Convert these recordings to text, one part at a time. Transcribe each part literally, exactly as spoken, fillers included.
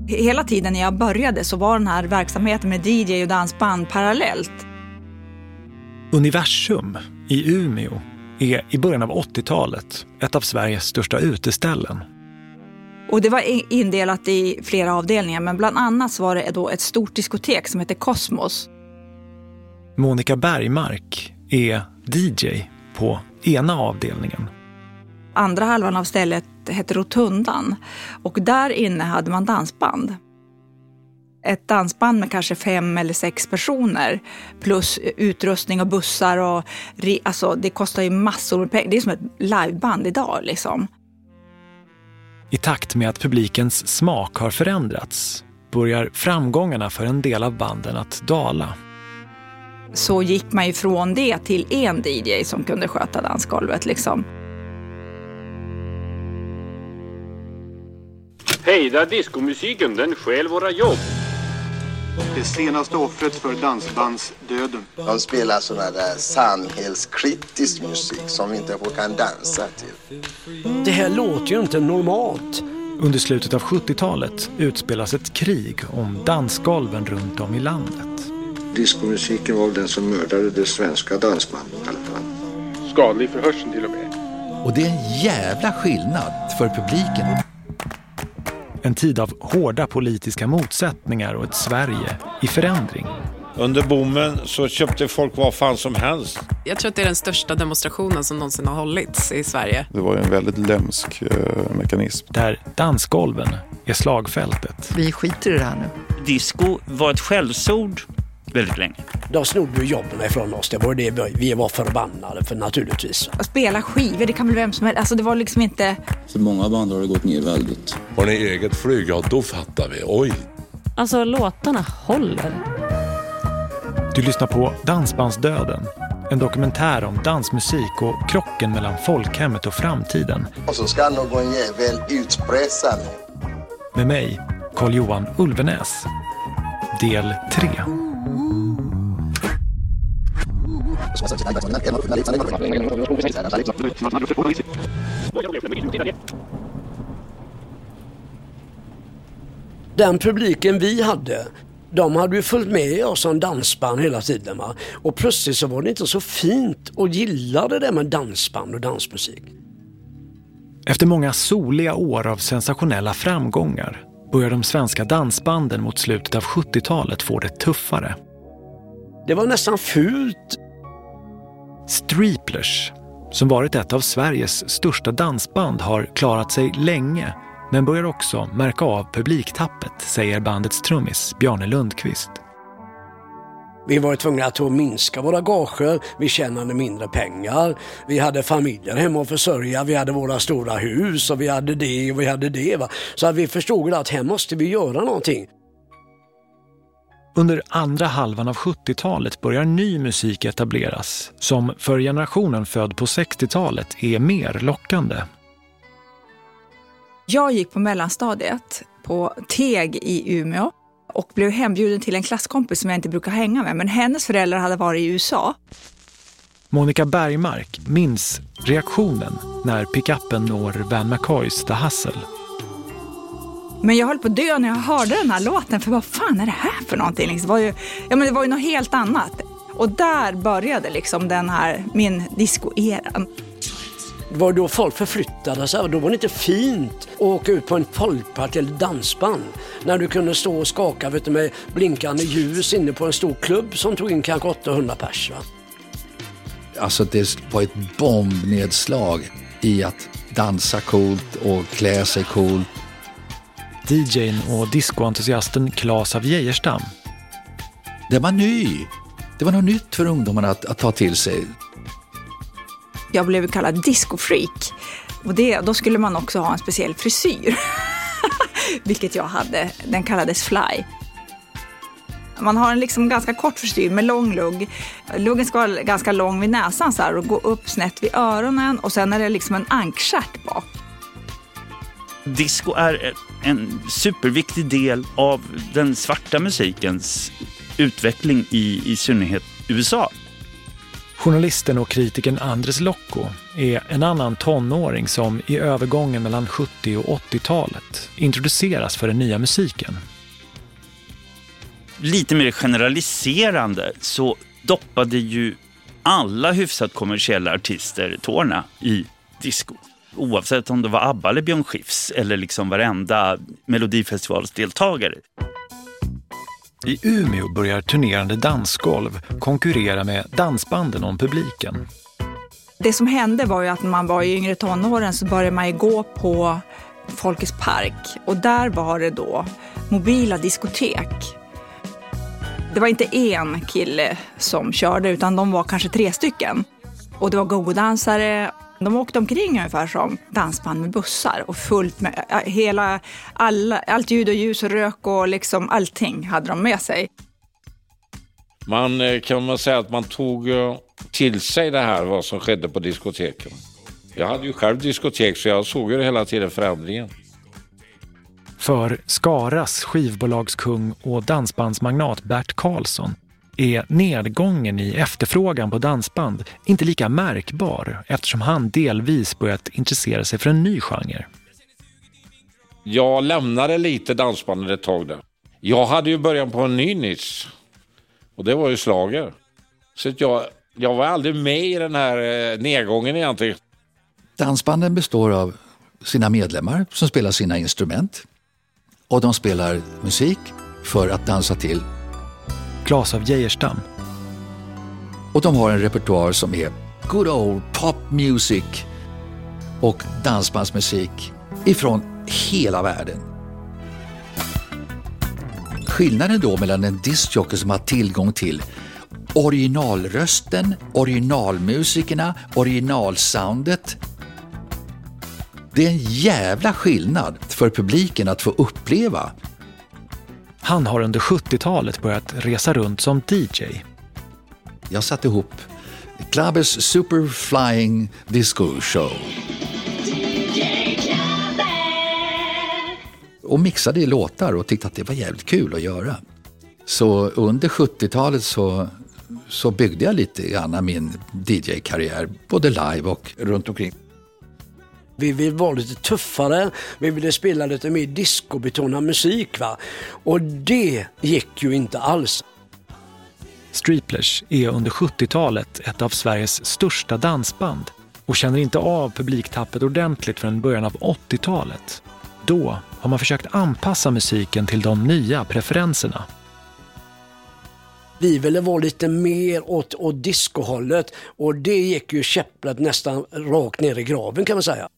Hela tiden när jag började så var den här verksamheten med D J och dansband parallellt. Universum i Umeå är i början av åttiotalet ett av Sveriges största uteställen. Och det var indelat i flera avdelningar, men bland annat så var det då ett stort diskotek som heter Kosmos. Monica Bergmark är D J på ena avdelningen. Andra halvan av stället hette Rotundan och där inne hade man dansband. Ett dansband med kanske fem eller sex personer plus utrustning och bussar och alltså det kostar ju massor med pengar. Det är som ett liveband idag liksom. I takt med att publikens smak har förändrats börjar framgångarna för en del av banden att dala. Så gick man ju från det till en D J som kunde sköta dansgolvet liksom. Hejda diskomusiken, den stjäl våra jobb. Det senaste offret för dansbandsdöden. De spelar sådana där samhällskritisk musik som vi inte kan dansa till. Det här låter ju inte normalt. Under slutet av sjuttiotalet utspelas ett krig om dansgolven runt om i landet. Diskomusiken var den som mördade det svenska dansbandet i alla fall. Skadlig för hörseln till och med. Och det är en jävla skillnad för publiken. En tid av hårda politiska motsättningar och ett Sverige i förändring. Under boomen så köpte folk vad fan som helst. Jag tror att det är den största demonstrationen som någonsin har hållits i Sverige. Det var ju en väldigt lömsk eh, mekanism. Där dansgolven är slagfältet. Vi skiter i det här nu. Disco var ett skällsord väldigt länge. De snodde ju jobben ifrån oss. Det var det vi var förbannade för naturligtvis. Att spela skivor, det kan väl vem som helst. Alltså det var liksom inte... För många band har det gått ner väldigt. Har ni eget flyg? Ja, då fattar vi. Oj! Alltså låtarna håller. Du lyssnar på Dansbandsdöden. En dokumentär om dansmusik och krocken mellan folkhemmet och framtiden. Och så ska någon jävel utpressa mig. Med mig, Carl-Johan Ulvenäs. Del tre. Den publiken vi hade, de hade ju följt med oss som dansband hela tiden. Va? Och plötsligt så var det inte så fint och gillade det med dansband och dansmusik. Efter många soliga år av sensationella framgångar börjar de svenska dansbanden mot slutet av sjuttiotalet få det tuffare. Det var nästan fult. Streeplers, som varit ett av Sveriges största dansband, har klarat sig länge men börjar också märka av publiktappet, säger bandets trummis Bjarne Lundqvist. Vi var tvungna att minska våra gager, vi tjänade mindre pengar, vi hade familjer hemma att försörja, vi hade våra stora hus och vi hade det och vi hade det. Va? Så att vi förstod att här måste vi göra någonting. Under andra halvan av sjuttiotalet börjar ny musik etableras som för generationen född på sextiotalet är mer lockande. Jag gick på mellanstadiet på Teg i Umeå och blev hembjuden till en klasskompis som jag inte brukar hänga med, men hennes föräldrar hade varit i U S A. Monica Bergmark minns reaktionen när pickuppen når Van McCoys The Hustle. Men jag höll på att dö när jag hörde den här låten, för vad fan är det här för någonting? Liksom, det, var ju, ja, men det var ju något helt annat. Och där började liksom den här, min disco-eran. Det var då folk förflyttade sig, då var det inte fint att åka ut på en folkpark eller dansband. När du kunde stå och skaka vet du, med blinkande ljus inne på en stor klubb som tog in kanske åttahundra pers. Va? Alltså det var ett bombnedslag i att dansa coolt och klä sig coolt. D J:n och discoentusiasten Claes av Geijerstam. Det var ny. Det var något nytt för ungdomarna att, att ta till sig. Jag blev kallad discofreak. Och det, då skulle man också ha en speciell frisyr. Vilket jag hade. Den kallades fly. Man har en liksom ganska kort frisyr med lång lugg. Luggen ska vara ganska lång vid näsan så här, och gå upp snett vid öronen. Och sen är det liksom en ankstjärt bak. Disco är en superviktig del av den svarta musikens utveckling i, i synnerhet U S A. Journalisten och kritikern Andres Lokko är en annan tonåring som i övergången mellan sjuttio- och åttiotalet introduceras för den nya musiken. Lite mer generaliserande så doppade ju alla hyfsat kommersiella artister tårna i disco. Oavsett om det var ABBA eller Björn Skifs eller liksom varenda Melodifestivalsdeltagare. I Umeå börjar turnerande dansgolv konkurrera med dansbanden om publiken. Det som hände var ju att när man var i yngre tonåren så började man ju gå på Folkets park. Och där var det då mobila diskotek. Det var inte en kille som körde utan de var kanske tre stycken. Och det var go-go-dansare. De åkte omkring ungefär som dansband med bussar och fullt med hela, alla, allt ljud och ljus och rök och liksom allting hade de med sig. Man kan man säga att man tog till sig det här vad som skedde på diskoteken. Jag hade ju själv diskotek så jag såg ju hela tiden förändringen. För Skaras skivbolagskung och dansbandsmagnat Bert Karlsson är nedgången i efterfrågan på dansband inte lika märkbar eftersom han delvis börjat intressera sig för en ny genre. Jag lämnade lite dansbandet ett tag där. Jag hade ju börjat på en ny nisch och det var ju slager. Så att jag, jag var aldrig med i den här nedgången egentligen. Dansbanden består av sina medlemmar som spelar sina instrument och de spelar musik för att dansa till. Claes av Geijerstam. Och de har en repertoar som är good old pop music och dansbandsmusik ifrån hela världen. Skillnaden då mellan en discjockey som har tillgång till originalrösten, originalmusikerna, originalsoundet. Det är en jävla skillnad för publiken att få uppleva. Han har under sjuttiotalet börjat resa runt som D J. Jag satte ihop Clubbers Super Flying Disco Show. Och mixade i låtar och tyckte att det var jävligt kul att göra. Så under sjuttiotalet så, så byggde jag lite grann min D J-karriär, både live och runt omkring. Vi ville vara lite tuffare, vi ville spela lite mer discobetonad musik va. Och det gick ju inte alls. Streeplers är under sjuttiotalet ett av Sveriges största dansband och känner inte av publiktappet ordentligt förrän början av åttiotalet. Då har man försökt anpassa musiken till de nya preferenserna. Vi ville vara lite mer åt, åt discohållet och det gick ju käpplet nästan rakt ner i graven kan man säga.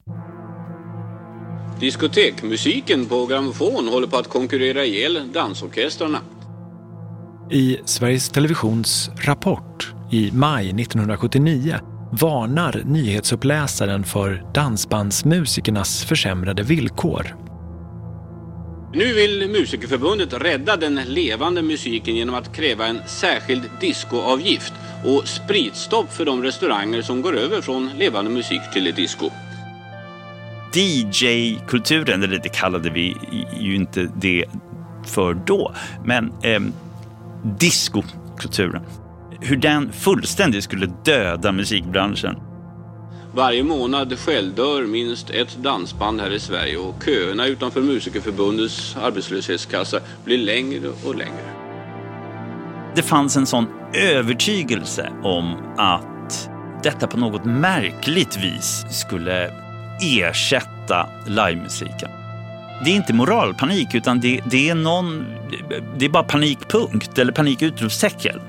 Diskotekmusiken på grammofon håller på att konkurrera ihjäl dansorkestrarna. I Sveriges Televisions Rapport i maj nittonhundrasjuttionio varnar nyhetsuppläsaren för dansbandsmusikernas försämrade villkor. Nu vill Musikerförbundet rädda den levande musiken genom att kräva en särskild discoavgift och spritstopp för de restauranger som går över från levande musik till ett disco. D J-kulturen, eller det kallade vi ju inte det för då, men eh, discokulturen. Hur den fullständigt skulle döda musikbranschen. Varje månad självdör minst ett dansband här i Sverige och köerna utanför Musikerförbundets arbetslöshetskassa blir längre och längre. Det fanns en sån övertygelse om att detta på något märkligt vis skulle ersätta livemusiken. Det är inte moralpanik utan det, det är någon det är bara panikpunkt eller panikutropstecken.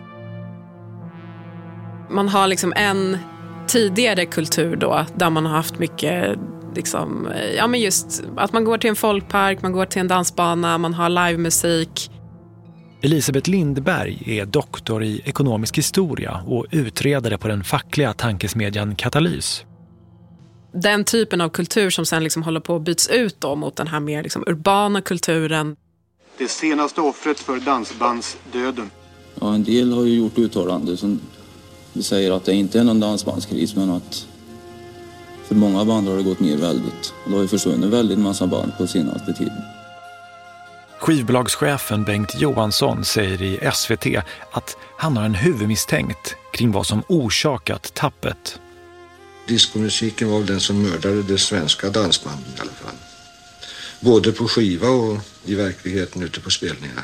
Man har liksom en tidigare kultur då där man har haft mycket liksom, ja men just att man går till en folkpark, man går till en dansbana, man har livemusik. Elisabeth Lindberg är doktor i ekonomisk historia och utredare på den fackliga tankesmedjan Katalys. Den typen av kultur som sen liksom håller på att byts ut då mot den här mer liksom urbana kulturen. Det senaste offret för dansbandsdöden. Ja, en del har ju gjort uttalanden som säger att det inte är någon dansbandskris men att för många band har det gått ner väldigt. Och det har ju försvunnit väldigt massa band på senaste tiden. Skivbolagschefen Bengt Johansson säger i S V T att Han har en huvudmisstänkt kring vad som orsakat tappet. Diskomusiken var väl den som mördade det svenska dansbandet i alla fall. Både på skiva och i verkligheten ute på spelningar.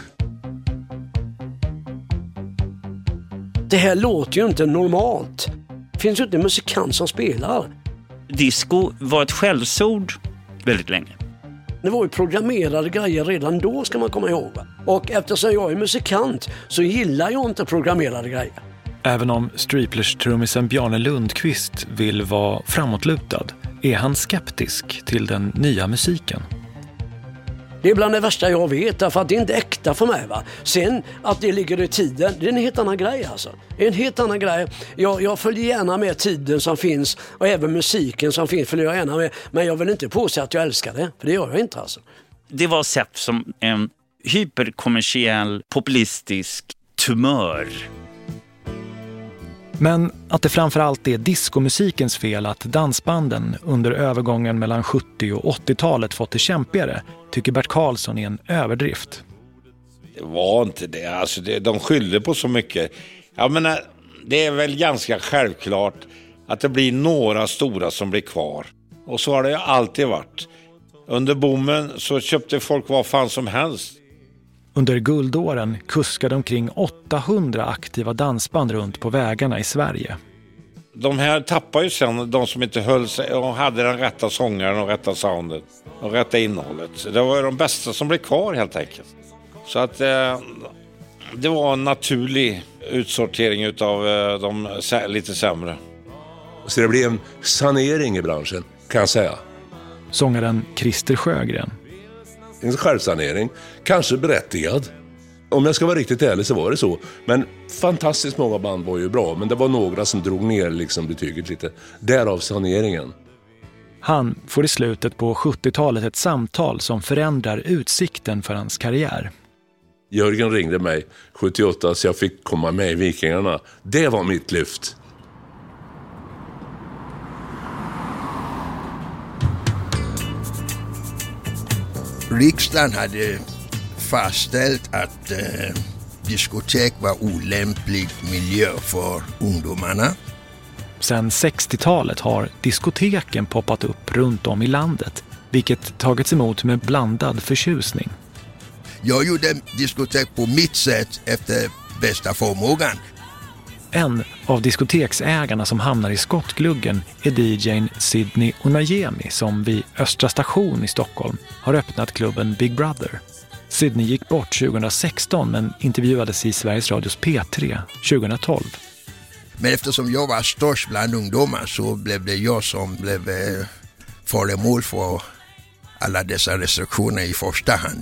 Det här låter ju inte normalt. Det finns ju inte en musikant som spelar. Disco var ett skällsord väldigt länge. Det var ju programmerade grejer redan då, ska man komma ihåg. Och eftersom jag är musikant så gillar jag inte programmerade grejer. Även om Streeplers-trummisen Bjarne Lundqvist vill vara framåtlutad är han skeptisk till den nya musiken. Det är bland det värsta jag vet, därför att det är inte äkta för mig. Va? Sen att det ligger i tiden, det är en helt annan grej alltså. Det är en helt annan grej. Jag, jag följer gärna med tiden som finns och även musiken som finns följer jag gärna med. Men jag vill inte påstå att jag älskar det, för det gör jag inte alltså. Det var sett som en hyperkommersiell, populistisk tumör. Men att det framförallt är diskomusikens fel att dansbanden under övergången mellan sjuttio- och åttiotalet fått det kämpigare tycker Bert Karlsson är en överdrift. Det var inte det. Alltså det, de skyllde på så mycket. Jag menar, det är väl ganska självklart att det blir några stora som blir kvar. Och så har det ju alltid varit. Under boomen så köpte folk vad fan som helst. Under guldåren kuskade omkring åttahundra aktiva dansband runt på vägarna i Sverige. De här tappar ju sen de som inte höll sig och hade den rätta sångaren och rätta soundet och rätta innehållet. Så det var de bästa som blev kvar helt enkelt. Så att eh, det var en naturlig utsortering utav eh, de sä- lite sämre. Så det blev en sanering i branschen, kan jag säga. Sångaren Christer Sjögren. En självsanering, kanske berättigad. Om jag ska vara riktigt ärlig så var det så. Men fantastiskt många band var ju bra, men det var några som drog ner liksom betyget lite. Därav saneringen. Han får i slutet på sjuttiotalet ett samtal som förändrar utsikten för hans karriär. Jörgen ringde mig sjuttioåtta så jag fick komma med i Vikingarna. Det var mitt lyft. Riksdagen hade fastställt att eh, diskotek var olämplig miljö för ungdomarna. Sen sextiotalet har diskoteken poppat upp runt om i landet, vilket tagits emot med blandad förtjusning. Jag gjorde diskotek på mitt sätt efter bästa förmågan. En av diskoteksägarna som hamnar i skottgluggen är D J:n Sidney Onayemi som vid Östra station i Stockholm har öppnat klubben Big Brother. Sidney gick bort tjugohundrasexton men intervjuades i Sveriges Radios P tre tjugotolv. Men eftersom jag var störst bland ungdomar så blev det jag som blev eh, föremål för alla dessa restriktioner i första hand.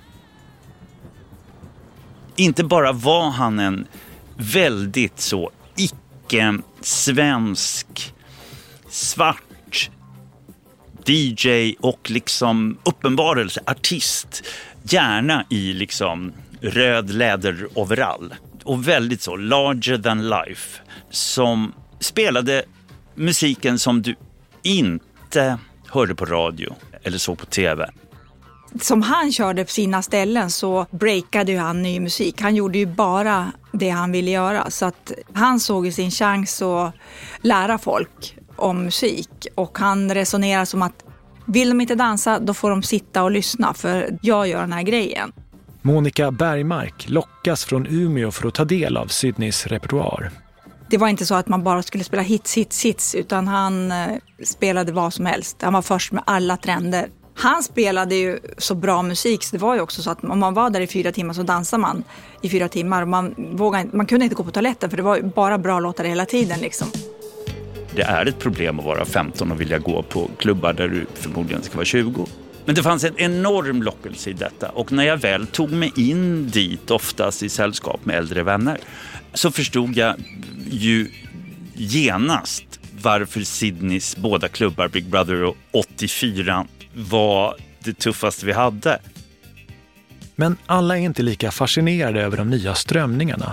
Inte bara var han en väldigt så icke-svensk svart D J och liksom uppenbarelse artist, gärna i liksom röd läderoverall och väldigt så larger than life, som spelade musiken som du inte hörde på radio eller såg på tv. Som han körde på sina ställen så breakade ju han ny musik. Han gjorde ju bara det han ville göra. Så att han såg ju sin chans att lära folk om musik. Och han resonerar som att vill de inte dansa, då får de sitta och lyssna. För jag gör den här grejen. Monica Bergmark lockas från Umeå för att ta del av Sydneys repertoar. Det var inte så att man bara skulle spela hits, hits, hits. Utan han eh, spelade vad som helst. Han var först med alla trender. Han spelade ju så bra musik så det var ju också så att om man var där i fyra timmar så dansade man i fyra timmar. Och man, vågade, man kunde inte gå på toaletten för det var ju bara bra låtar hela tiden liksom. Det är ett problem att vara femton och vilja gå på klubbar där du förmodligen ska vara tjugo. Men det fanns en enorm lockelse i detta och när jag väl tog mig in dit, oftast i sällskap med äldre vänner, så förstod jag ju genast varför Sydneys båda klubbar, Big Brother och åttiofyra, var det tuffaste vi hade. Men alla är inte lika fascinerade över de nya strömningarna.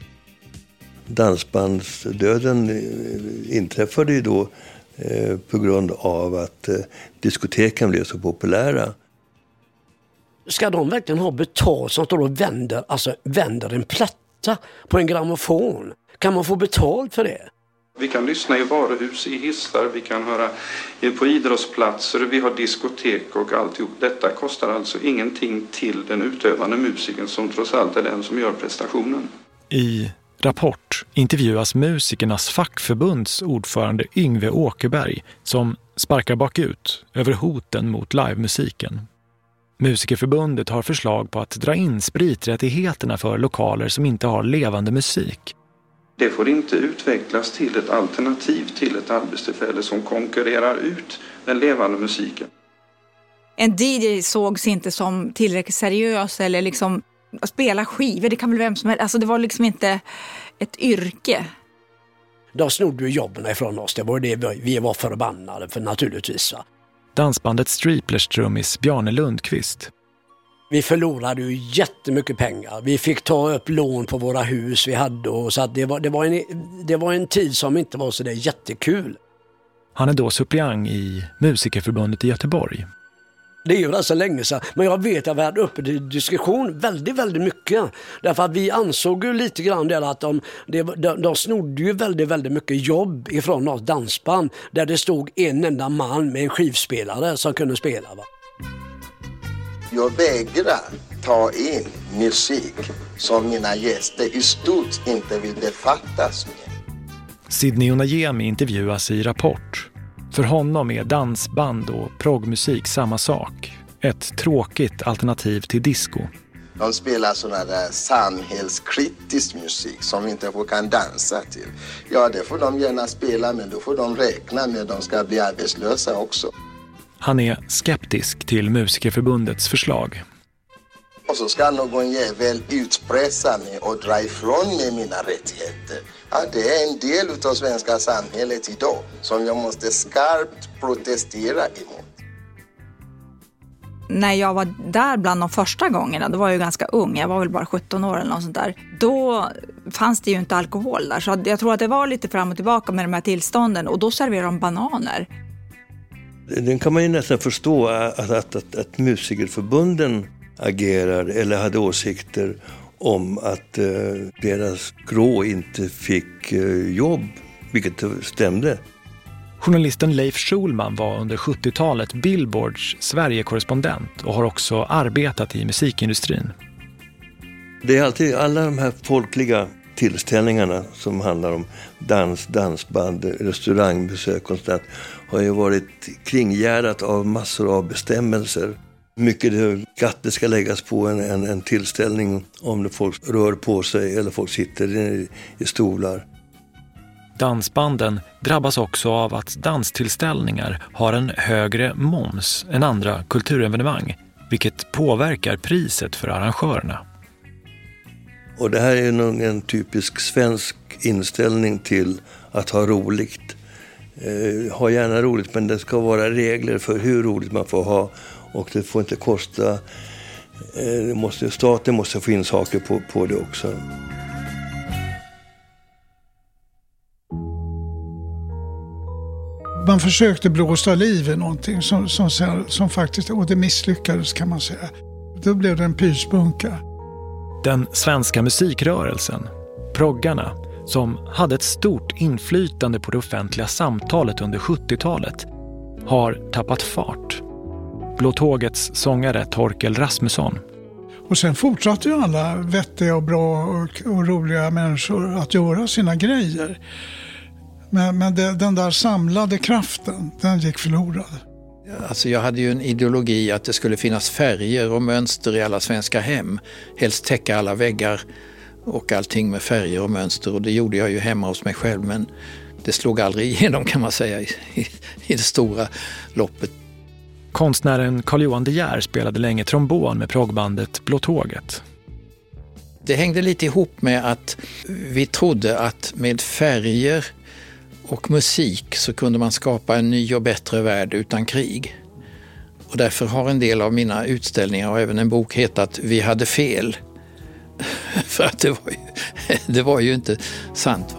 Dansbandsdöden inträffade ju då eh, på grund av att eh, diskoteken blev så populära. Ska de verkligen ha betalt som står och vänder, alltså vänder en platta platta på en grammofon? Kan man få betalt för det? Vi kan lyssna i varuhus, i hissar, vi kan höra på idrottsplatser, vi har diskotek och alltihop. Detta kostar alltså ingenting till den utövande musiken som trots allt är den som gör prestationen. I Rapport intervjuas musikernas fackförbunds ordförande Yngve Åkerberg som sparkar bakut över hoten mot livemusiken. Musikerförbundet har förslag på att dra in spriträttigheterna för lokaler som inte har levande musik. Det får inte utvecklas till ett alternativ till ett arbetstillfälle som konkurrerar ut den levande musiken. En D J sågs inte som tillräckligt seriös eller liksom att spela skivor, det kan väl vem som helst. Alltså det var liksom inte ett yrke. De snodde ju jobben ifrån oss, det var det vi var förbannade för naturligtvis. Va? Dansbandet Striplers trummis Bjarne Lundqvist. Vi förlorade ju jättemycket pengar. Vi fick ta upp lån på våra hus vi hade. Och så att det, var, det, var en, det var en tid som inte var så där jättekul. Han är då suppleant i Musikerförbundet i Göteborg. Det är ju rätt så länge sedan. Men jag vet att vi hade uppe till diskussion väldigt, väldigt mycket. Därför att vi ansåg ju lite grann där att de, de, de, de snodde ju väldigt, väldigt mycket jobb ifrån något dansband. Där det stod en enda man med en skivspelare som kunde spela. Va? Jag vägrar ta in musik som mina gäster i stort inte vill befattas med. Sidney Onajemi intervjuas i Rapport. För honom är dansband och proggmusik samma sak. Ett tråkigt alternativ till disco. De spelar sådana där samhällskritisk musik som vi inte kan dansa till. Ja, det får de gärna spela, men då får de räkna med att de ska bli arbetslösa också. Han är skeptisk till Musikerförbundets förslag. Och så ska någon jävel utpressa mig och dra ifrån mig mina rättigheter. Ja, det är en del av svenska samhället idag som jag måste skarpt protestera emot. När jag var där bland de första gångerna, då var jag ju ganska ung, jag var väl bara sjutton år eller något sånt där. Då fanns det ju inte alkohol där, så jag tror att det var lite fram och tillbaka med de här tillstånden, och då serverade de bananer. Den kan man ju nästan förstå att, att, att, att musikerförbunden agerar eller hade åsikter om att eh, deras grå inte fick eh, jobb, vilket stämde. Journalisten Leif Schulman var under sjuttiotalet Billboards Sverige-korrespondent och har också arbetat i musikindustrin. Det är alltid alla de här folkliga tillställningarna som handlar om dans, dansband, restaurangbesök och sånt, har ju varit kringgärdat av massor av bestämmelser. Mycket skatter ska läggas på en, en, en tillställning om folk rör på sig eller folk sitter i, i stolar. Dansbanden drabbas också av att danstillställningar har en högre moms än andra kulturevenemang, vilket påverkar priset för arrangörerna. Och det här är nog en typisk svensk inställning till att ha roligt. Eh, ha gärna roligt, men det ska vara regler för hur roligt man får ha. Och det får inte kosta, eh, det måste, staten måste få in saker på, på det också. Man försökte blåsa liv i någonting som, som, som faktiskt, och det misslyckades kan man säga. Då blev det en pyspunka. Den svenska musikrörelsen, proggarna, som hade ett stort inflytande på det offentliga samtalet under sjuttiotalet, har tappat fart. Blå Tågets sångare Torkel Rasmusson. Och sen fortsatte ju alla vettiga och bra och, och roliga människor att göra sina grejer. Men, men det, den där samlade kraften, den gick förlorad. Alltså jag hade ju en ideologi att det skulle finnas färger och mönster i alla svenska hem. Helst täcka alla väggar och allting med färger och mönster. Och det gjorde jag ju hemma hos mig själv, men det slog aldrig igenom kan man säga i, i, i det stora loppet. Konstnären Carl-Johan De Geer spelade länge trombon med proggbandet Blå Tåget. Det hängde lite ihop med att vi trodde att med färger och musik så kunde man skapa en ny och bättre värld utan krig. Och därför har en del av mina utställningar och även en bok hetat Vi hade fel. För att det var ju, det var ju inte sant.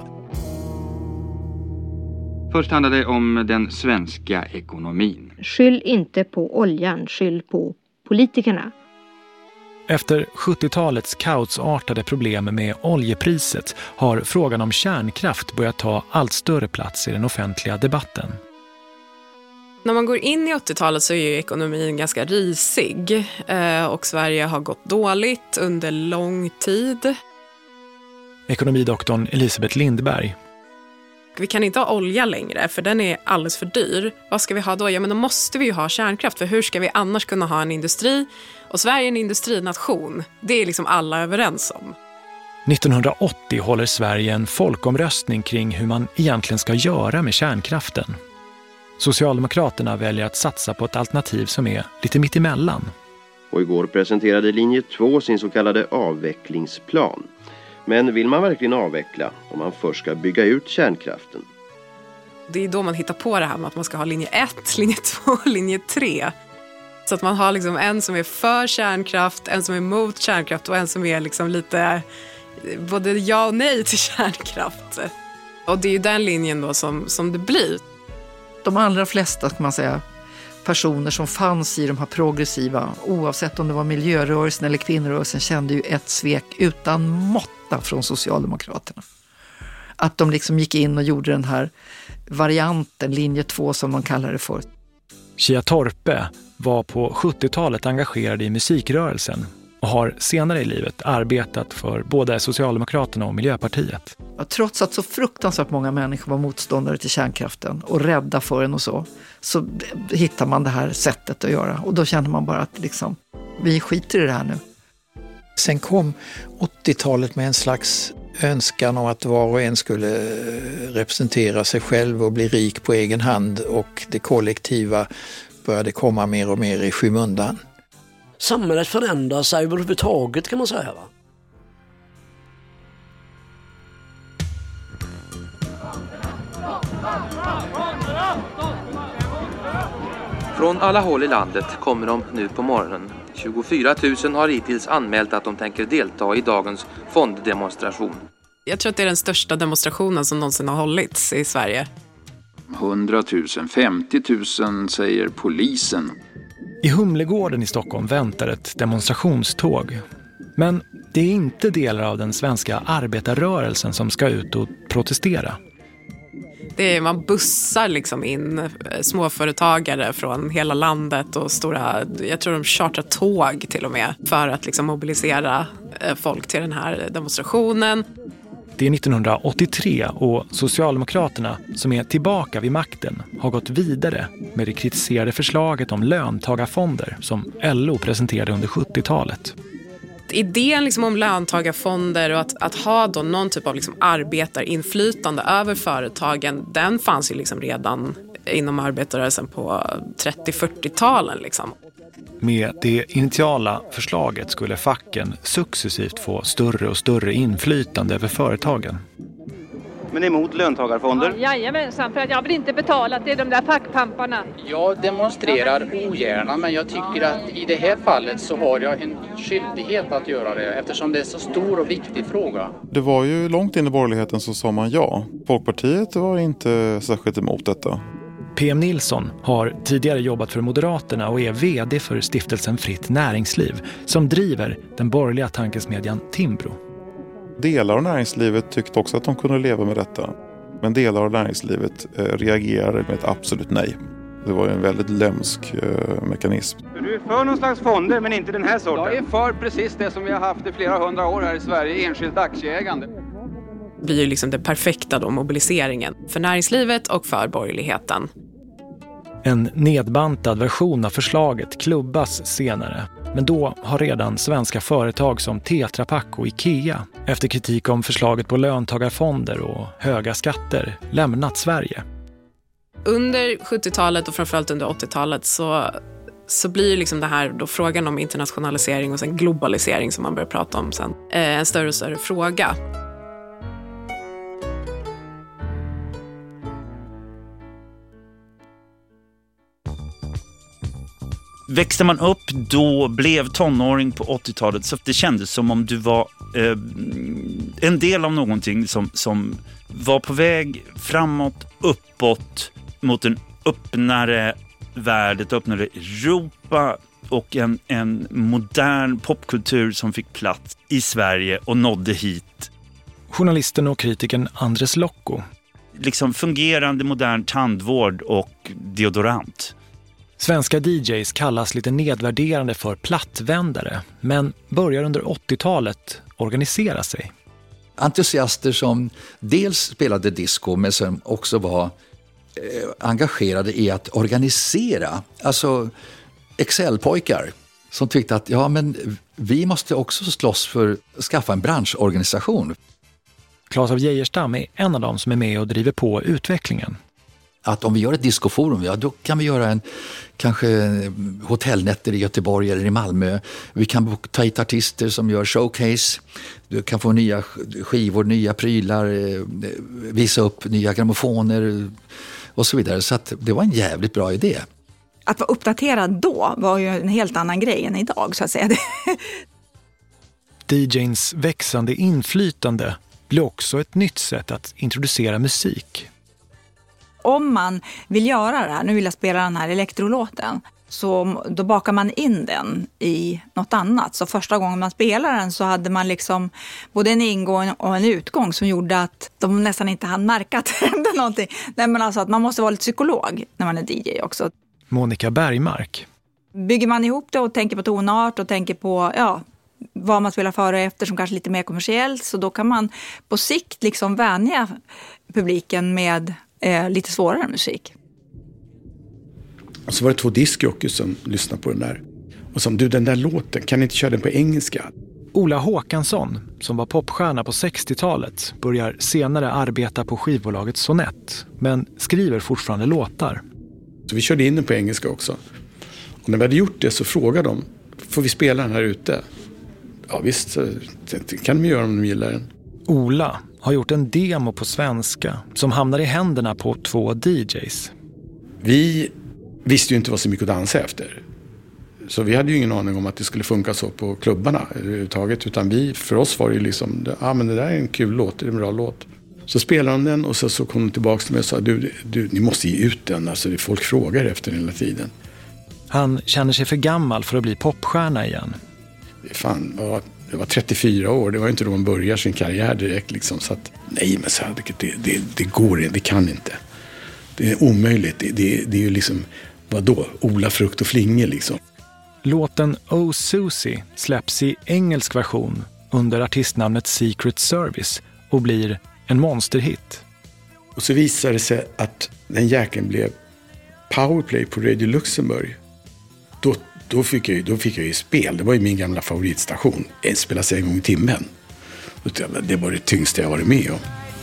Först handlar det om den svenska ekonomin. Skyll inte på oljan, skyll på politikerna. Efter sjuttiotalets kaosartade problem med oljepriset har frågan om kärnkraft börjat ta allt större plats i den offentliga debatten. När man går in i åttiotalet så är ju ekonomin ganska risig och Sverige har gått dåligt under lång tid. Ekonomidoktorn Elisabeth Lindberg. Vi kan inte ha olja längre för den är alldeles för dyr. Vad ska vi ha då? Ja, men då måste vi ju ha kärnkraft, för hur ska vi annars kunna ha en industri? Och Sverige är en industrination. Det är liksom alla överens om. nittonhundraåttio håller Sverige en folkomröstning kring hur man egentligen ska göra med kärnkraften. Socialdemokraterna väljer att satsa på ett alternativ som är lite mitt emellan. Och igår presenterade linje två sin så kallade avvecklingsplan. Men vill man verkligen avveckla om man först ska bygga ut kärnkraften? Det är då man hittar på det här med att man ska ha linje ett, linje två och linje tre. Så att man har liksom en som är för kärnkraft, en som är emot kärnkraft och en som är liksom lite både ja och nej till kärnkraft. Och det är ju den linjen då som, som det blir. De allra flesta, kan man säga, personer som fanns i de här progressiva, oavsett om det var miljörörelsen eller kvinnorörelsen, kände ju ett svek utan måtta från Socialdemokraterna. Att de liksom gick in och gjorde den här varianten, linje två som man kallar det för. Kia Torpe var på sjuttiotalet engagerad i musikrörelsen och har senare i livet arbetat för både Socialdemokraterna och Miljöpartiet. Trots att så fruktansvärt många människor var motståndare till kärnkraften och rädda för den och så, så hittar man det här sättet att göra. Och då känner man bara att liksom, vi skiter i det här nu. Sen kom åttiotalet med en slags önskan om att var och en skulle representera sig själv och bli rik på egen hand, och det kollektiva började komma mer och mer i skymundan. Samhället förändrar sig överhuvudtaget, kan man säga, va? Från alla håll i landet kommer de nu på morgonen. tjugofyra tusen har hittills anmält att de tänker delta i dagens fonddemonstration. Jag tror att det är den största demonstrationen som någonsin har hållits i Sverige. hundra tusen, femtio tusen säger polisen. I Humlegården i Stockholm väntar ett demonstrationståg. Men det är inte delar av den svenska arbetarrörelsen som ska ut och protestera. Det är, man bussar liksom in småföretagare från hela landet och stora, jag tror de chartrar tåg till och med, för att liksom mobilisera folk till den här demonstrationen. Det är nittonhundraåttiotre och Socialdemokraterna, som är tillbaka vid makten, har gått vidare med det kritiserade förslaget om löntagarfonder som L O presenterade under sjuttiotalet. Idén liksom om löntagarfonder och att, att ha då någon typ av liksom arbetarinflytande över företagen, den fanns ju liksom redan inom arbetarrörelsen på trettio-fyrtiotalen. Liksom. Med det initiala förslaget skulle facken successivt få större och större inflytande över företagen. Men emot löntagarfonder? Ja, jajamensan, för att jag vill inte betala till de där fackpamparna. Jag demonstrerar ogärna, men jag tycker att i det här fallet så har jag en skyldighet att göra det, eftersom det är så stor och viktig fråga. Det var ju långt in i borgerligheten så sa man ja. Folkpartiet var inte särskilt emot detta. P M Nilsson har tidigare jobbat för Moderaterna och är vd för stiftelsen Fritt Näringsliv, som driver den borgerliga tankesmedjan Timbro. Delar av näringslivet tyckte också att de kunde leva med detta. Men delar av näringslivet eh, reagerade med ett absolut nej. Det var en väldigt lömsk eh, mekanism. Du är för någon slags fonder, men inte den här sorten? Jag är för precis det som vi har haft i flera hundra år här i Sverige, enskilt aktieägande. Det blir ju liksom den perfekta då, mobiliseringen för näringslivet och för borgerligheten. En nedbantad version av förslaget klubbas senare. Men då har redan svenska företag som Tetra Pak och Ikea, efter kritik om förslaget på löntagarfonder och höga skatter, lämnat Sverige. Under sjuttiotalet och framförallt under åttiotalet så, så blir liksom det här då frågan om internationalisering och sen globalisering, som man börjar prata om sen, en större och större fråga. Växte man upp då, blev tonåring på åttiotalet, så det kändes som om du var eh, en del av någonting som, som var på väg framåt, uppåt, mot en öppnare värld, ett öppnare Europa. och en, en modern popkultur som fick plats i Sverige och nådde hit. Journalisten och kritikern Andres Lokko. Liksom fungerande modern tandvård och deodorant. Svenska D Js kallas lite nedvärderande för plattvändare, men börjar under åttiotalet organisera sig. Entusiaster som dels spelade disco men som också var eh, engagerade i att organisera. Alltså Excel-pojkar som tyckte att ja, men vi måste också slåss för att skaffa en branschorganisation. Claes af Geijerstam är en av dem som är med och driver på utvecklingen. Att om vi gör ett discoforum, ja, då kan vi göra en kanske hotellnätter i Göteborg eller i Malmö. Vi kan ta hit artister som gör showcase. Du kan få nya skivor, nya prylar, visa upp nya grammofoner och så vidare. Så att det var en jävligt bra idé. Att vara uppdaterad då var ju en helt annan grej än idag, så att säga. D J:ns växande inflytande blir också ett nytt sätt att introducera musik. Om man vill göra det här, nu vill jag spela den här elektrolåten, så då bakar man in den i något annat. Så första gången man spelar den så hade man liksom både en ingång och en utgång som gjorde att de nästan inte hann märka att det hände någonting. Nej, men alltså att man måste vara lite psykolog när man är D J också. Monica Bergmark. Bygger man ihop det och tänker på tonart och tänker på ja, vad man spelar före och efter som kanske lite mer kommersiellt, så då kan man på sikt liksom vänja publiken med eh, lite svårare musik. Och så var det två diskjockeys som lyssnade på den där. Och som, du, den där låten, kan ni inte köra den på engelska? Ola Håkansson, som var popstjärna på sextiotalet, börjar senare arbeta på skivbolaget Sonett, men skriver fortfarande låtar. Så vi körde in den på engelska också. Och när vi hade gjort det så frågade de, får vi spela den här ute? Ja visst, det kan de göra om de gillar den. Ola har gjort en demo på svenska som hamnar i händerna på två D Js. Vi visste ju inte vad så mycket att dansa efter. Så vi hade ju ingen aning om att det skulle funka så på klubbarna överhuvudtaget. Utan vi, för oss var det ju liksom, ja ah, men det där är en kul låt, det är en bra låt. Så spelade de den och så, så kom de tillbaka till mig och sa, du, du, ni måste ge ut den, alltså det folk frågar efter den hela tiden. Han känner sig för gammal för att bli popstjärna igen. Fan, jag var trettiofyra år, det var inte då man börjar sin karriär direkt liksom. Så att, nej men så här, det, det, det går inte, det kan inte. Det är omöjligt, det, det, det är ju liksom, vadå, Ola frukt och flingor liksom. Låten Oh Susie släpps i engelsk version under artistnamnet Secret Service och blir en monsterhit. Och så visade det sig att den jäkeln blev powerplay på Radio Luxemburg. Då, då, fick jag, då fick jag ju spel, det var ju min gamla favoritstation. Det spelas en gång i timmen. Det var det tyngsta jag varit med om.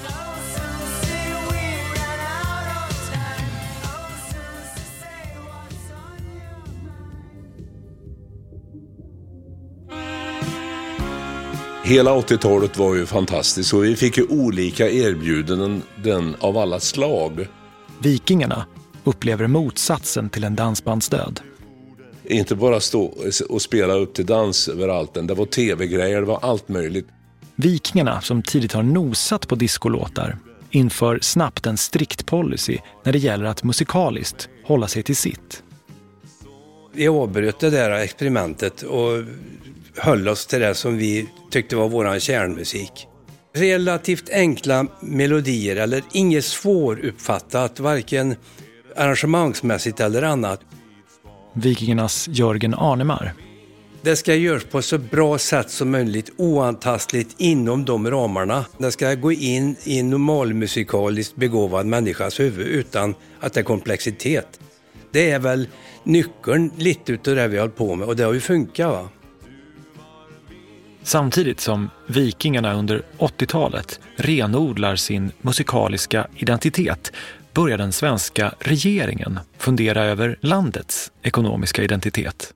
Hela åttiotalet var ju fantastiskt och vi fick ju olika erbjudanden den av alla slag. Vikingarna upplever motsatsen till en dansbandsdöd. Inte bara stå och spela upp till dans överallt. Det var tv-grejer, det var allt möjligt. Vikingarna, som tidigt har nosat på diskolåtar, inför snabbt en strikt policy när det gäller att musikaliskt hålla sig till sitt. Vi avbröt det där experimentet och höll oss till det som vi tyckte var våran kärnmusik. Relativt enkla melodier eller inget svåruppfattat, varken arrangemangsmässigt eller annat. Vikingarnas Jörgen Arnemar. Det ska göras på så bra sätt som möjligt, oantastligt inom de ramarna. Det ska gå in i en normalmusikaliskt begåvad människas huvud utan att det är komplexitet. Det är väl nyckeln lite utav det vi har på med och det har ju funkat, va? Samtidigt som Vikingarna under åttiotalet renodlar sin musikaliska identitet börjar den svenska regeringen fundera över landets ekonomiska identitet.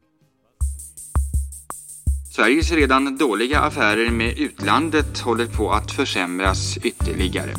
Sveriges redan dåliga affärer med utlandet håller på att försämras ytterligare.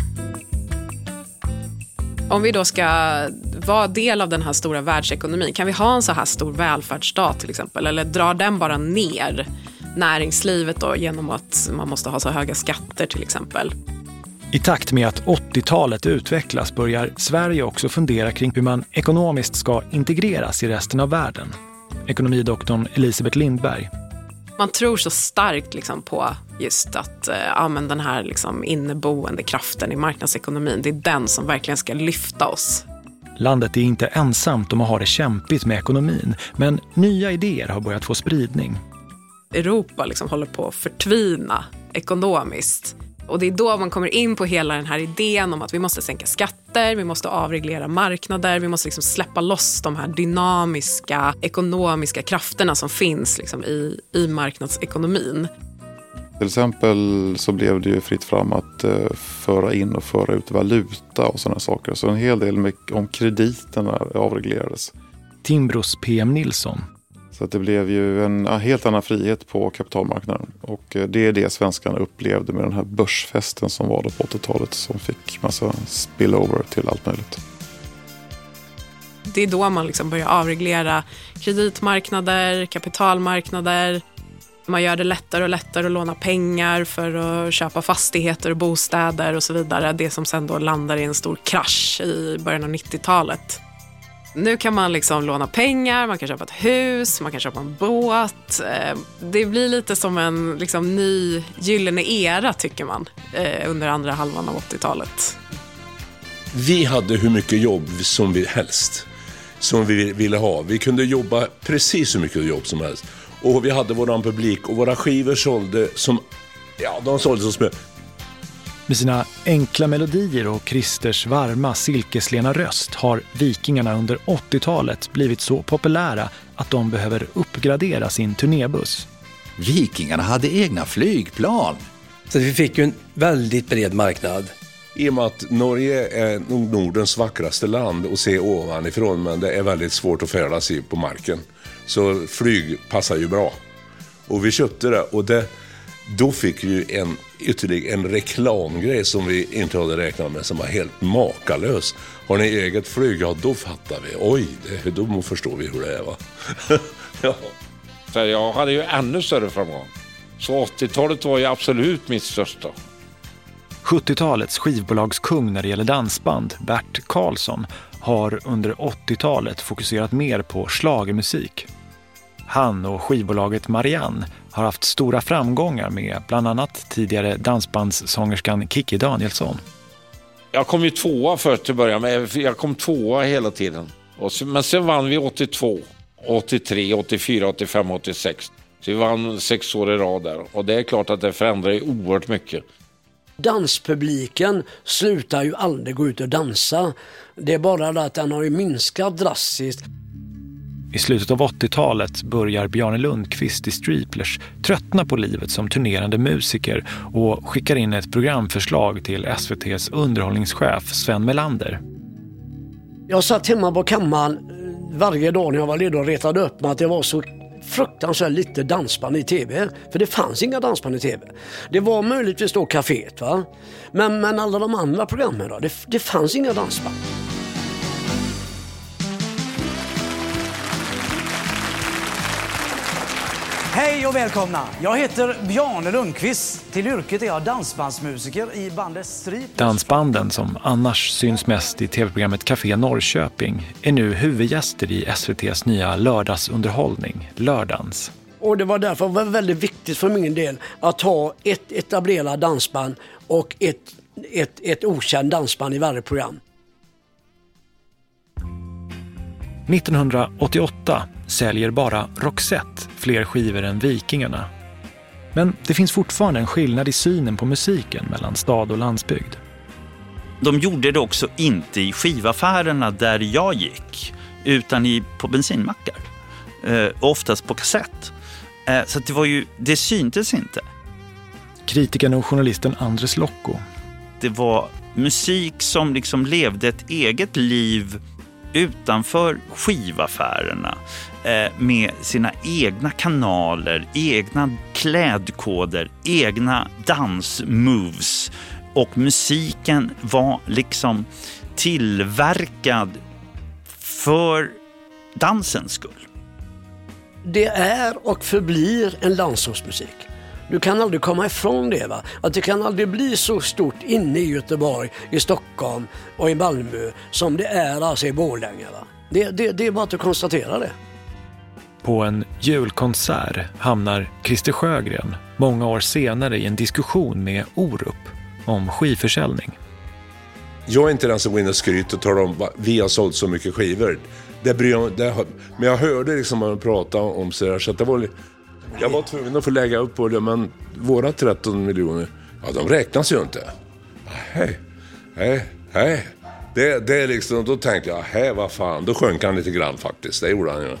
Om vi då ska vara del av den här stora världsekonomin, kan vi ha en så här stor välfärdsstat till exempel? Eller drar den bara ner näringslivet då genom att man måste ha så höga skatter till exempel? I takt med att åttiotalet utvecklas börjar Sverige också fundera kring hur man ekonomiskt ska integreras i resten av världen. Ekonomidoktorn Elisabeth Lindberg. Man tror så starkt liksom på just att eh, ja, men den här liksom inneboende kraften i marknadsekonomin, det är den som verkligen ska lyfta oss. Landet är inte ensamt om att ha det kämpigt med ekonomin, men nya idéer har börjat få spridning. Europa liksom håller på att förtvina ekonomiskt. Och det är då man kommer in på hela den här idén om att vi måste sänka skatter, vi måste avreglera marknader, vi måste liksom släppa loss de här dynamiska ekonomiska krafterna som finns liksom i, i marknadsekonomin. Till exempel så blev det ju fritt fram att eh, föra in och föra ut valuta och sådana saker. Så en hel del med, om krediterna avreglerades. Timbros P M Nilsson. Så att det blev ju en helt annan frihet på kapitalmarknaden. Och det är det svenskarna upplevde med den här börsfesten som var då på åttiotalet, som fick massa spillover till allt möjligt. Det är då man liksom börjar avreglera kreditmarknader, kapitalmarknader. Man gör det lättare och lättare att låna pengar för att köpa fastigheter och bostäder och så vidare. Det som sen då landar i en stor krasch i början av nittiotalet. Nu kan man liksom låna pengar, man kan köpa ett hus, man kan köpa en båt. Det blir lite som en liksom ny gyllene era, tycker man, under andra halvan av åttiotalet. Vi hade hur mycket jobb som vi helst, som vi ville ha. Vi kunde jobba precis hur mycket jobb som helst. Och vi hade våran publik och våra skivor sålde som, ja, de sålde som smör. Med sina enkla melodier och Christers varma silkeslena röst har Vikingarna under åttiotalet blivit så populära att de behöver uppgradera sin turnébuss. Vikingarna hade egna flygplan. Så vi fick ju en väldigt bred marknad. I och med att Norge är nog Nordens vackraste land att se ovanifrån, men det är väldigt svårt att färdas i på marken. Så flyg passar ju bra. Och vi köpte det, och det, då fick vi en ytterligare en reklamgrej som vi inte hade räknat med, som var helt makalös. Har ni eget flyg, ja då fattar vi. Oj, det, då förstår vi hur det är, va? Ja. Så jag hade ju ännu större framgång. Så åttiotalet var ju absolut mitt största. sjuttiotalets skivbolagskung när det gäller dansband, Bert Karlsson, har under åttiotalet fokuserat mer på schlagermusik. Han och skivbolaget Marianne har haft stora framgångar med bland annat tidigare dansbandssångerskan Kikki Danielsson. Jag kom ju tvåa först till början, men jag kom tvåa hela tiden. Men sen vann vi åttiotvå, åttiotre, åttiofyra, åttiofem, åttiosex. Så vi vann sex år i rad där. Och det är klart att det förändrar ju oerhört mycket. Danspubliken slutar ju aldrig gå ut och dansa. Det är bara det att den har ju minskat drastiskt. I slutet av åttiotalet börjar Bjarne Lundqvist i Striplers tröttna på livet som turnerande musiker och skickar in ett programförslag till S V T:s underhållningschef Sven Melander. Jag satt hemma på kammaren varje dag när jag var ledig och retade upp med att det var så fruktansvärt lite dansband i tv. För det fanns inga dansband i tv. Det var möjligtvis då kaféet, va? Men, men alla de andra programmen då, det, det fanns inga dansband. Hej och välkomna! Jag heter Bjarne Lundqvist. Till yrket är jag dansbandsmusiker i bandet Striplers. Dansbanden, som annars syns mest i tv-programmet Café Norrköping, är nu huvudgäster i S V T:s nya lördagsunderhållning, Lördans. Och det var därför var väldigt viktigt för min del att ha ett etablerat dansband och ett, ett, ett okänt dansband i varje program. nittonhundraåttioåtta säljer bara Roxette fler skivor än Vikingarna. Men det finns fortfarande en skillnad i synen på musiken mellan stad och landsbygd. De gjorde det också inte i skivaffärerna där jag gick, utan i, på bensinmackar. Eh, oftast på kassett. Eh, så det, var ju, det syntes inte. Kritikern och journalisten Andres Lokko. Det var musik som liksom levde ett eget liv utanför skivaffärerna, eh, med sina egna kanaler, egna klädkoder, egna dansmoves, och musiken var liksom tillverkad för dansens skull. Det är och förblir en dansmusik. Du kan aldrig komma ifrån det, va? Att det kan aldrig bli så stort inne i Göteborg, i Stockholm och i Malmö som det är alltså i Borlänge, va? Det, det, det är bara att konstatera det. På en julkonsert hamnar Christer Sjögren många år senare i en diskussion med Orup om skivförsäljning. Jag är inte den som går in och skryter och talar om att vi har sålt så mycket skivor. Det bryr jag, det, men jag hörde liksom man prata om så där, så att det var, jag var tvungen att få lägga upp på det, men våra tretton miljoner, ja, de räknas ju inte. Hej, hej, hej. Det, det är liksom, då tänkte jag, hej, vad fan, då sjönk han lite grann faktiskt, det gjorde han ju.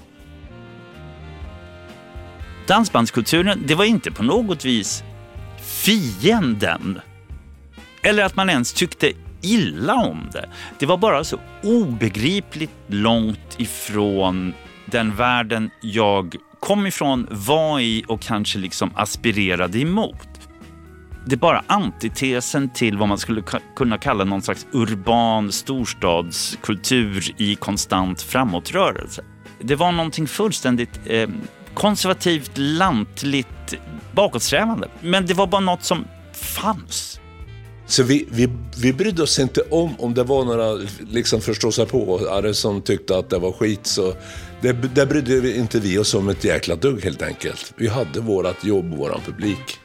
Dansbandskulturen, det var inte på något vis fienden. Eller att man ens tyckte illa om det. Det var bara så obegripligt långt ifrån den världen jag kom ifrån, var i och kanske liksom aspirerade emot. Det är bara antitesen till vad man skulle kunna kalla någon slags urban storstadskultur i konstant framåtrörelse. Det var någonting fullständigt eh, konservativt, lantligt, bakåtsträvande. Men det var bara något som fanns. Så vi, vi, vi brydde oss inte om om det var några liksom förståsa på som tyckte att det var skit. Så det, det brydde vi inte vi oss om ett jäkla dugg helt enkelt. Vi hade vårat jobb och våran publik.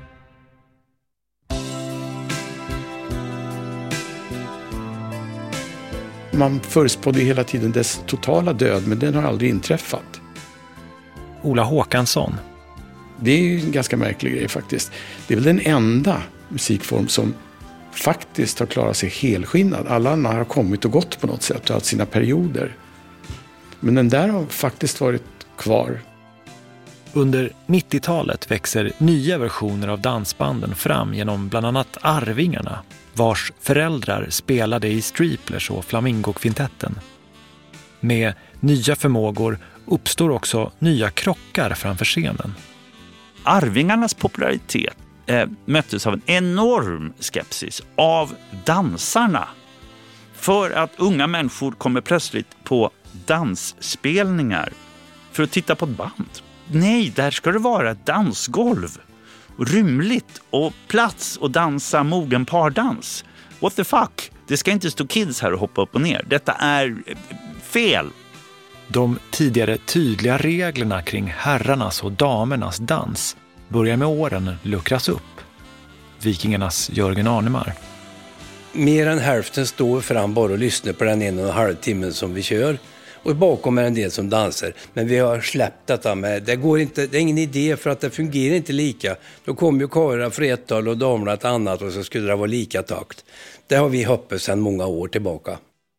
Man förutspådde hela tiden dess totala död, men den har aldrig inträffat. Ola Håkansson. Det är ju en ganska märklig grej faktiskt. Det är väl den enda musikform som faktiskt har klarat sig helskinnad. Alla andra har kommit och gått på något sätt och haft sina perioder. Men den där har faktiskt varit kvar. Under nittiotalet växer nya versioner av dansbanden fram genom bland annat Arvingarna, vars föräldrar spelade i Striplers och Flamingo-kvintetten. Med nya förmågor uppstår också nya krockar framför scenen. Arvingarnas popularitet eh, möttes av en enorm skepsis av dansarna. För att unga människor kommer plötsligt på dansspelningar för att titta på ett band. Nej, där ska det vara ett dansgolv. Rymligt och plats och dansa mogen pardans. What the fuck? Det ska inte stå kids här och hoppa upp och ner. Detta är fel. De tidigare tydliga reglerna kring herrarnas och damernas dans börjar med åren luckras upp. Vikingarnas Jörgen Arnemar. Mer än hälften står fram bara och lyssnar på den en och en halv timmen som vi kör. Och bakom är en del som dansar. Men vi har släppt detta med, det går inte, det är ingen idé för att det fungerar inte lika. Då kommer ju karlarna för ett håll och damerna ett annat och så skulle det vara lika takt. Det har vi hoppats sedan många år tillbaka.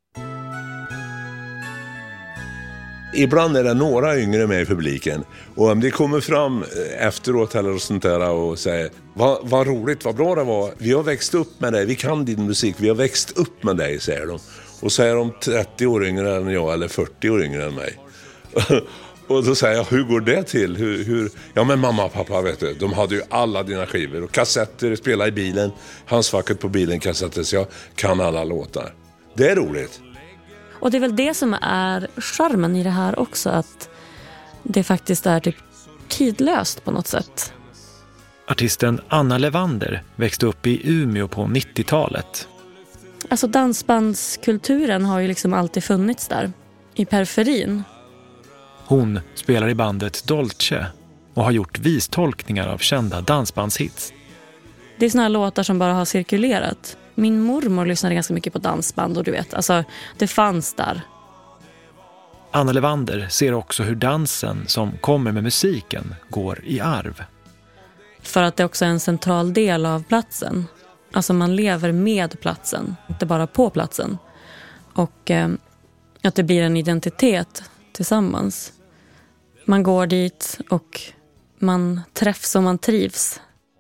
Ibland är det några yngre med i publiken. Och om det kommer fram efteråt eller sånt där och säger vad, vad roligt, vad bra det var. Vi har växt upp med dig, vi kan din musik, vi har växt upp med dig, säger de. Och så är de trettio år yngre än jag eller fyrtio år yngre än mig. Och då säger jag, hur går det till? Hur, hur? Ja, men mamma och pappa, vet du, de hade ju alla dina skivor. Och kassetter, spela i bilen, handskfacket på bilen, kassetter, så jag kan alla låtar. Det är roligt. Och det är väl det som är charmen i det här också, att det faktiskt är typ tidlöst på något sätt. Artisten Anna Levander växte upp i Umeå på nittiotalet. Alltså dansbandskulturen har ju liksom alltid funnits där, i periferin. Hon spelar i bandet Dolce och har gjort vistolkningar av kända dansbandshits. Det är såna här låtar som bara har cirkulerat. Min mormor lyssnade ganska mycket på dansband och du vet, alltså det fanns där. Anna Levander ser också hur dansen som kommer med musiken går i arv. För att det också är en central del av platsen. Alltså man lever med platsen, inte bara på platsen. Och eh, att det blir en identitet tillsammans. Man går dit och man träffs och man trivs.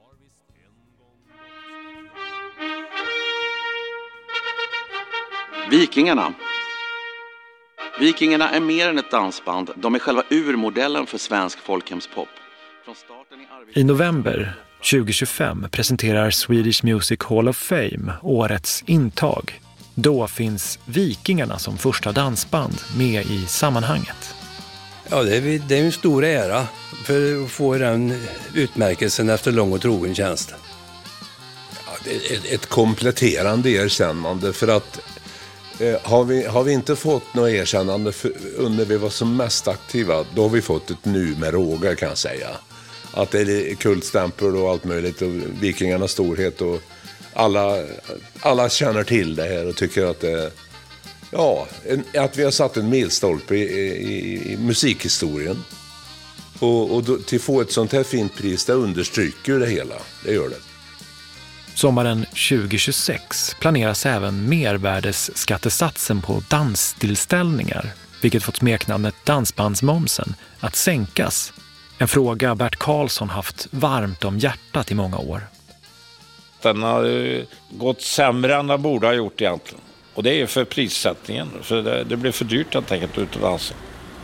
Vikingarna. Vikingarna är mer än ett dansband. De är själva urmodellen för svensk folkhemspop. Från starten i Arvika... I november tjugo tjugofem presenterar Swedish Music Hall of Fame årets intag. Då finns Vikingarna som första dansband med i sammanhanget. Ja, det är, det är en stor ära för att få den utmärkelsen efter lång och trogen tjänst. Ja, det är ett kompletterande erkännande för att Eh, har, vi, har vi inte fått något erkännande för, under vi var som mest aktiva, då har vi fått ett nu med råga, kan jag säga. Att det är kultstämpel och allt möjligt och vikingarnas storhet och alla, alla känner till det här och tycker att det, ja, en, att vi har satt en milstolpe i, i, i musikhistorien. Och, och då, till få ett sånt här fint pris, det understryker det hela. Det gör det. Sommaren tjugo tjugosex planeras även mervärdesskattesatsen på danstillställningar, vilket fått smeknamnet dansbandsmomsen, att sänkas. En fråga Bert Karlsson haft varmt om hjärtat i många år. Den har uh, gått sämre än den borde ha gjort egentligen. Och det är för prissättningen. För det, det blir för dyrt att tänka ut och dansa.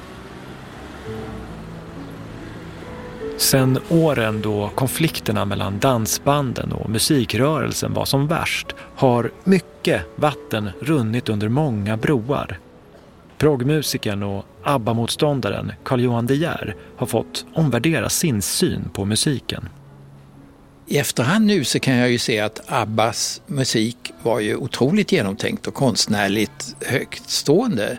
Sen åren då konflikterna mellan dansbanden och musikrörelsen var som värst har mycket vatten runnit under många broar. Proggmusikern och ABBA-motståndaren Carl-Johan De Geer har fått omvärdera sin syn på musiken. I efterhand nu så kan jag ju se att Abbas musik var ju otroligt genomtänkt och konstnärligt högtstående.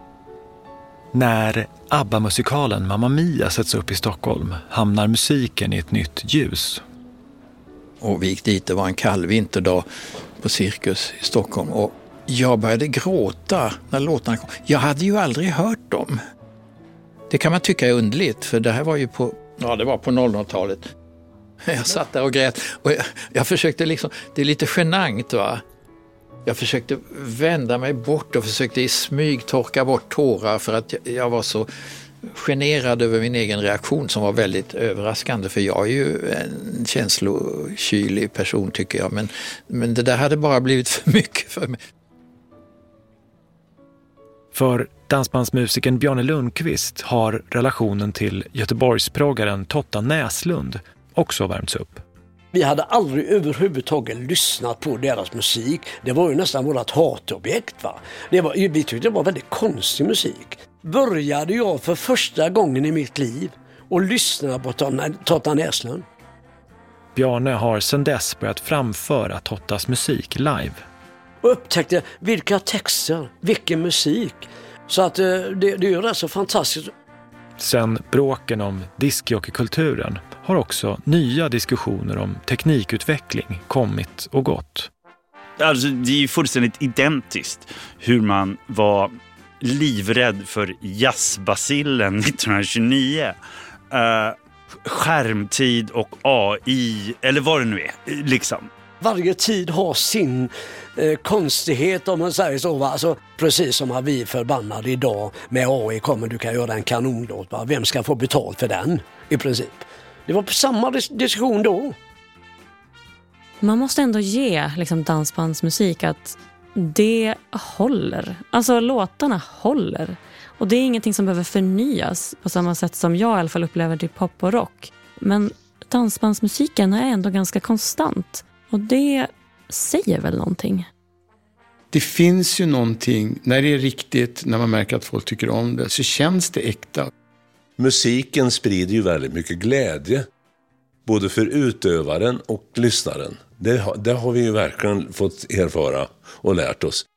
När ABBA-musikalen Mamma Mia sätts upp i Stockholm hamnar musiken i ett nytt ljus. Och vi gick dit, det var en kall vinterdag på Cirkus i Stockholm och jag började gråta när låtarna kom. Jag hade ju aldrig hört dem. Det kan man tycka är underligt, för det här var ju på, ja, det var på noll noll-talet. Jag satt där och grät och jag, jag försökte liksom, det är lite genant va. Jag försökte vända mig bort och försökte i smyg torka bort tårar för att jag, jag var så generad över min egen reaktion som var väldigt överraskande, för jag är ju en känslokylig person tycker jag, men, men det där hade bara blivit för mycket för mig. För dansbandsmusikern Bjarne Lundqvist har relationen till Göteborgsproggaren Totta Näslund också värmts upp. Vi hade aldrig överhuvudtaget lyssnat på deras musik. Det var ju nästan vårt hatobjekt va. Det var, vi tyckte det var väldigt konstig musik. Började jag för första gången i mitt liv och lyssna på Totta Näslund. Bjarne har sedan dess börjat framföra Tottas musik live. Och upptäckte vilka texter, vilken musik. Så att det, det är rätt så fantastiskt. Sen bråken om discjockeykulturen har också nya diskussioner om teknikutveckling kommit och gått. Alltså, det är ju fullständigt identiskt hur man var livrädd för jazzbacillen nittonhundratjugonio. Uh, skärmtid och A I, eller vad det nu är, liksom. Varje tid har sin eh, konstighet om man säger så. Va? Alltså, precis som att vi är förbannade idag med A I kommer du kan göra en kanonlåt. Va? Vem ska få betalt för den i princip? Det var samma dis- diskussion då. Man måste ändå ge liksom, dansbandsmusik att det håller. Alltså låtarna håller. Och det är ingenting som behöver förnyas på samma sätt som jag i alla fall upplever till pop och rock. Men dansbandsmusiken är ändå ganska konstant. Och det säger väl någonting. Det finns ju någonting, när det är riktigt, när man märker att folk tycker om det, så känns det äkta. Musiken sprider ju väldigt mycket glädje. Både för utövaren och lyssnaren. Det, det har vi ju verkligen fått erfara och lärt oss.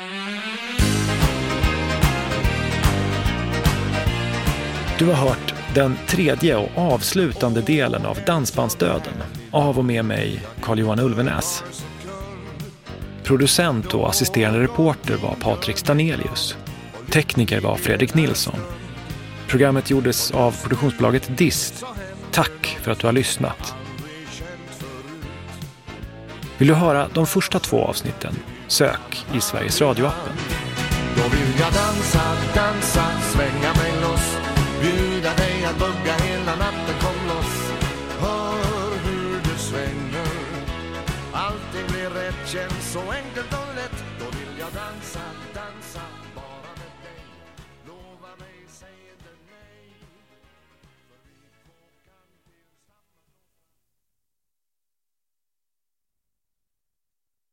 Du har hört den tredje och avslutande delen av Dansbandsdöden av och med mig, Carl-Johan Ulvenäs. Producent och assisterande reporter var Patrik Stanelius. Tekniker var Fredrik Nilsson. Programmet gjordes av produktionsbolaget Dist. Tack för att du har lyssnat. Vill du höra de första två avsnitten? Sök i Sveriges Radio-appen. Då vill jag dansa, dansa, svänga mig loss. Bjuda dig att bugga hela natten, kom loss. Hör hur du svänger. Allting blir rätt, känns så enkelt och lätt. Då vill jag dansa, dansa.